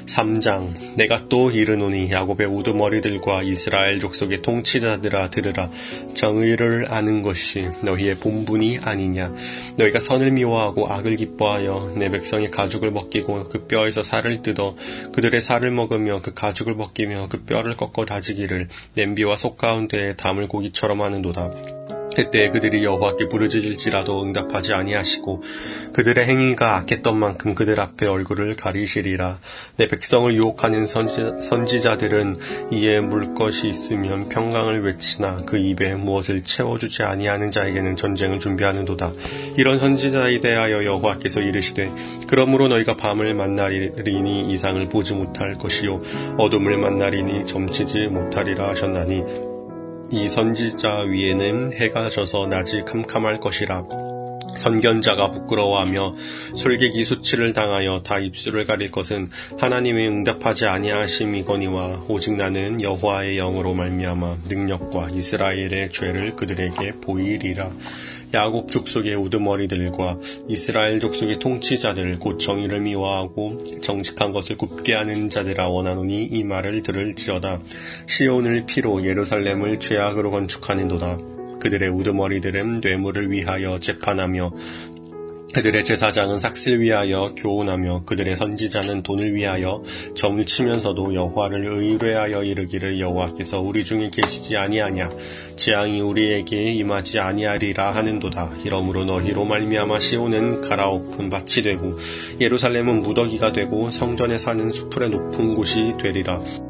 3장. 내가 또 이르노니 야곱의 우두머리들과 이스라엘 족속의 통치자들아 들으라. 정의를 아는 것이 너희의 본분이 아니냐. 너희가 선을 미워하고 악을 기뻐하여 내 백성의 가죽을 벗기고 그 뼈에서 살을 뜯어 그들의 살을 먹으며 그 가죽을 벗기며 그 뼈를 꺾어 다지기를 냄비와 속 가운데에 담을 고기처럼 하는도다. 그때 그들이 여호와께 부르짖을지라도 응답하지 아니하시고 그들의 행위가 악했던 만큼 그들 앞에 얼굴을 가리시리라. 내 백성을 유혹하는 선지자들은 이에 물 것이 있으면 평강을 외치나 그 입에 무엇을 채워주지 아니하는 자에게는 전쟁을 준비하는도다. 이런 선지자에 대하여 여호와께서 이르시되 그러므로 너희가 밤을 만나리니 이상을 보지 못할 것이요 어둠을 만나리니 점치지 못하리라 하셨나니 이 선지자 위에는 해가 져서 낮이 캄캄할 것이라. 선견자가 부끄러워하며 술객이 수치를 당하여 다 입술을 가릴 것은 하나님의 응답하지 아니하심이거니와 오직 나는 여호와의 영으로 말미암아 능력과 이스라엘의 죄를 그들에게 보이리라. 야곱 족속의 우두머리들과 이스라엘 족속의 통치자들 곧 정의를 미워하고 정직한 것을 굽게 하는 자들아 원하노니 이 말을 들을지어다. 시온을 피로 예루살렘을 죄악으로 건축하는도다. 그들의 우두머리들은 뇌물을 위하여 재판하며 그들의 제사장은 삭슬 위하여 교훈하며 그들의 선지자는 돈을 위하여 점을 치면서도 여호와를 의뢰하여 이르기를 여호와께서 우리 중에 계시지 아니하냐 재앙이 우리에게 임하지 아니하리라 하는도다. 이러므로 너희로 말미암아 시온은 갈아엎은 밭이 되고 예루살렘은 무더기가 되고 성전에 사는 수풀의 높은 곳이 되리라.